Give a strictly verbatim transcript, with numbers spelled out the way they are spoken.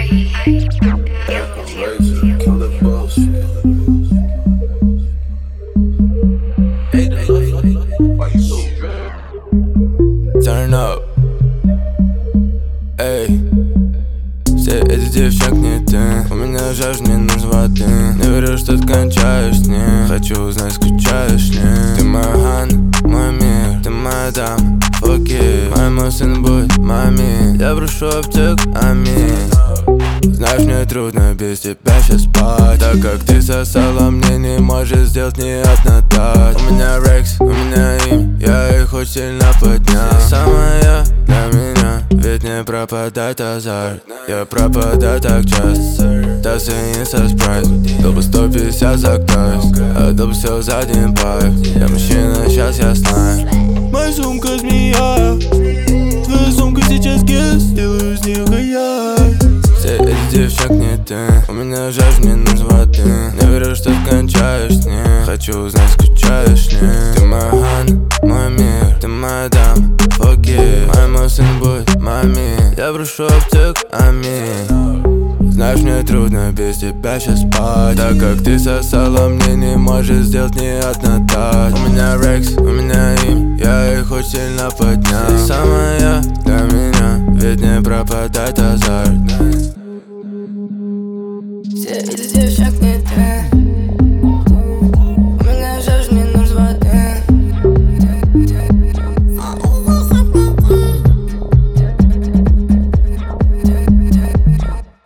Turn up. Эй, все эти девчонки не ты. У меня жажда, мне нужен воды. Не верю, что ты кончаешь с ней. Хочу узнать, скучаешь ли. Ты моя Хан, мой мир. Ты моя дама, окей. Моему сыну будет маме. Я прошу аптек, аминь. Знаешь, мне трудно без тебя сейчас спать. Так как ты сосала, мне не можешь сделать ни одна так. У меня рекс, у меня имя, я их очень сильно поднял. Ты самая для меня, ведь не пропадает азарт. Я пропадаю так часто, тассы не со спрайт. Дал бы сто пятьдесят за кайф, отдал бы все за один пайп. Я мужчина, сейчас я знаю. Моя сумка змея, твоя сумка сейчас гес, сделаю из них я. Все эти девчонки не ты. У меня жажда, мне нужен воды. Не верю, что ты кончаешь с ней. Хочу узнать, скучаешь ли. Ты моя Хан, мой мир. Ты моя дама, окей. Моему сыну будет маме. Я прошу аптек, аминь. Знаешь, мне трудно без тебя сейчас спать. Так как ты сосала, мне не можешь сделать ни одна так. У меня рекс, у меня имя, я их очень сильно поднял. Ты самая для меня, ведь не пропадает азарт.